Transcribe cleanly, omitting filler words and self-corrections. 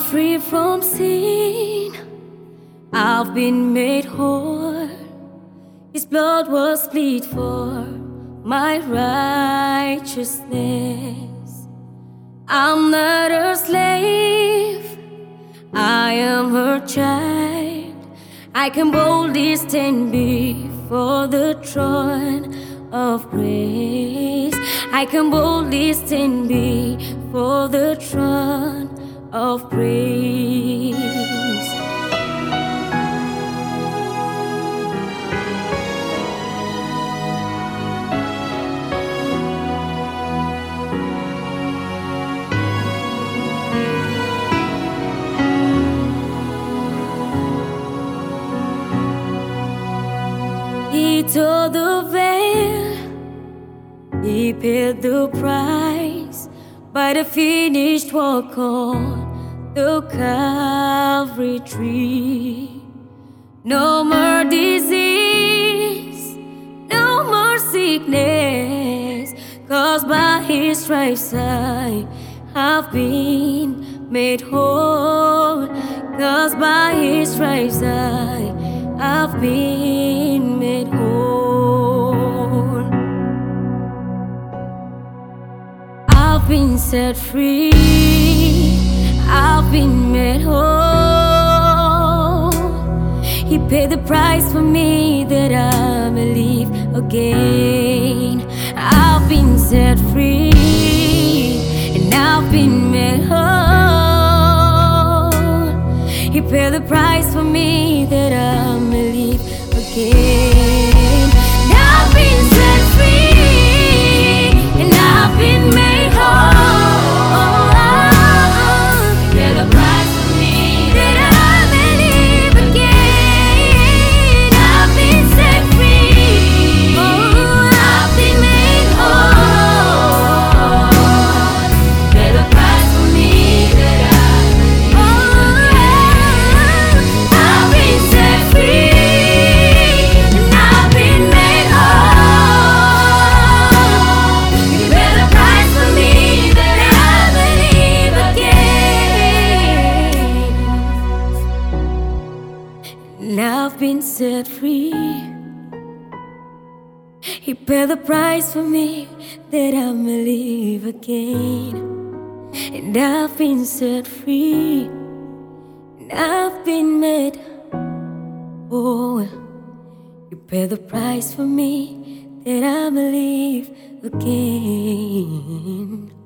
free from sin. I've been made whole. His blood was spilled for my righteousness. I'm not a slave, I am her child. I can boldly stand before the throne of grace. I can boldly stand before the throne of grace. He tore the veil, he paid the price by the finished work on the Calvary tree. No more disease, no more sickness, 'cause by his stripes I have been made whole. 'Cause by his stripes I have been made whole. I've been set free, I've been made whole. He paid the price for me that I may live again. I've been set free and I've been made whole. He paid the price for me that I may live again. I've been set free and I've been made whole. He paid the price for me that I may live again. I've been set free, I've been made whole. He paid the price for me that I may live again. I've been set free and I've been made whole. He paid the price for me that I may live again. And I've been set free. He paid the price for me that I may live again. And I've been set free and I've been made whole. You pay the price for me that I believe again.